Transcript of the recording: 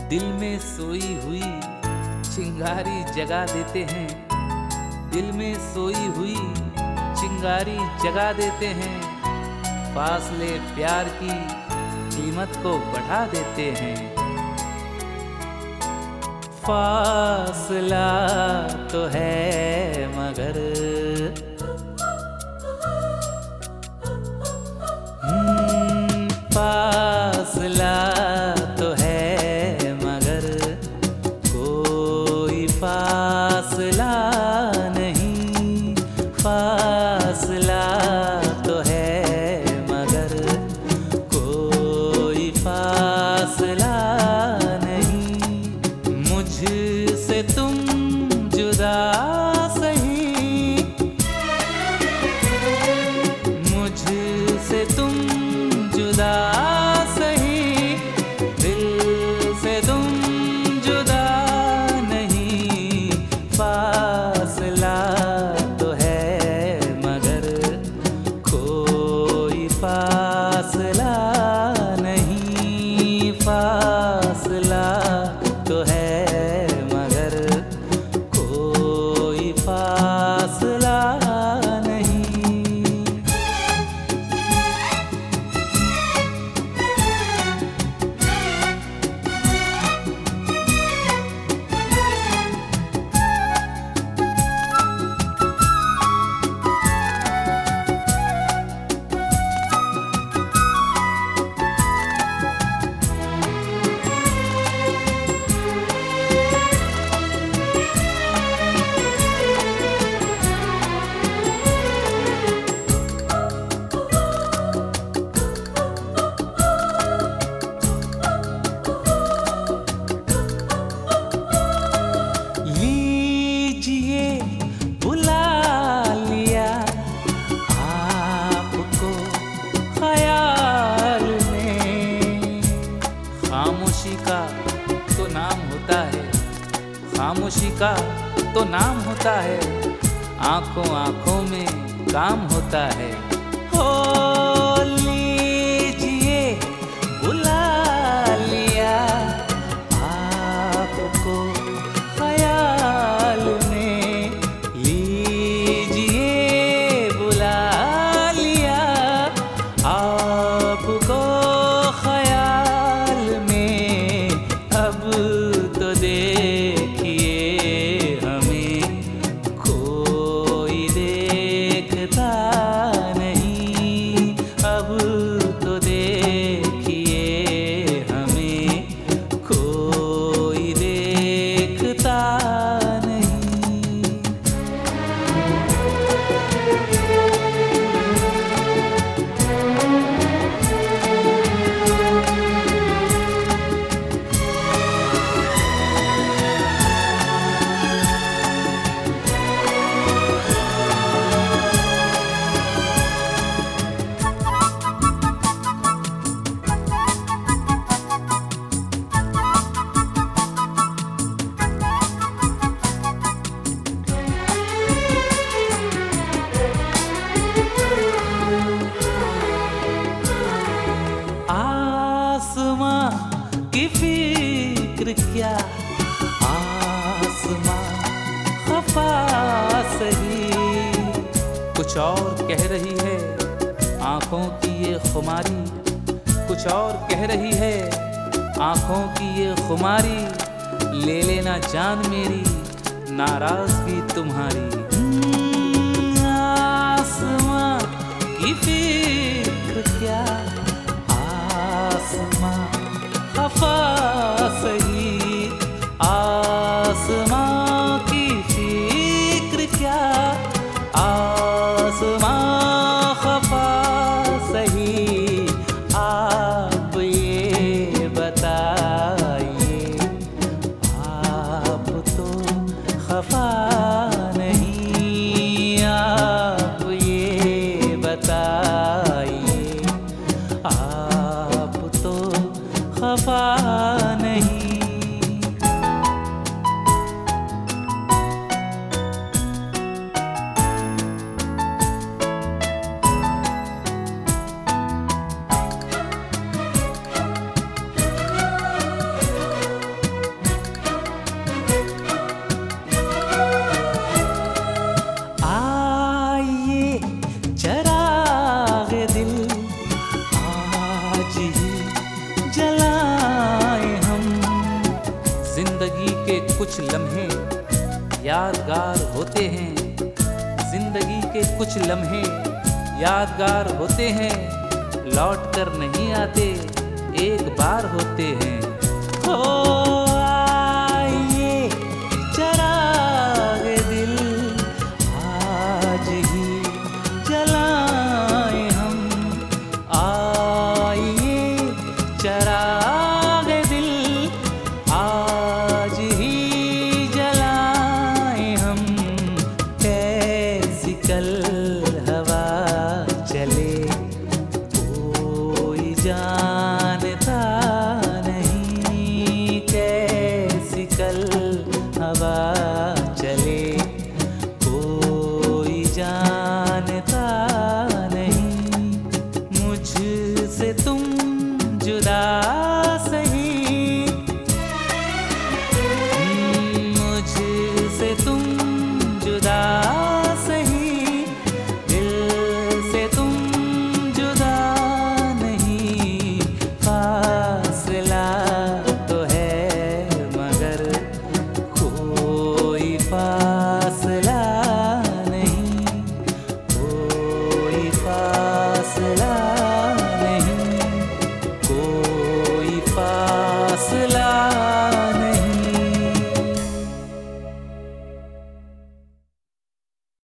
दिल में सोई हुई चिंगारी जगा देते हैं, दिल में सोई हुई चिंगारी जगा देते हैं, फासले प्यार की कीमत को बढ़ा देते हैं। फासला तो है मगर फासला तो है मगर कोई फासला नहीं। फासला तो है मगर कोई फासला नहीं। मुझसे तुम जुदा सही, मुझसे तुम जुदा सही, दिल से तुम जुदा नहीं। फासला तो है मगर कोई फासला नहीं। फासला तो है मगर कोई फासला नहीं। खामोशी का तो नाम होता है, आंखों आंखों में काम होता है। हो लीजिए बुला लिया आपको ख्याल में, लीजिए बुला लिया आपको ख्याल में। अब तो देखिए हमें कोई देखता नहीं। अब तो देखिए हमें कोई देखता नहीं। आसमां की फिक्र क्या, आसमां खफा सही, कुछ और कह रही है आंखों की ये खुमारी, कुछ और कह रही है आंखों की ये खुमारी। ले लेना जान मेरी नाराजगी तुम्हारी। आसमां की फिक्र क्या, आसमां खफा सही, आसमां की फिक्र क्या, आसमां खफा सही। आप ये बताइए, आप तो खफा नहीं। कुछ लम्हे यादगार होते हैं, लौट कर नहीं आते, एक बार होते हैं। हो आइए चरागे दिल आज ही जलाएं हम, आइए चरागे दिल आज ही जलाएं हम। कैसी कल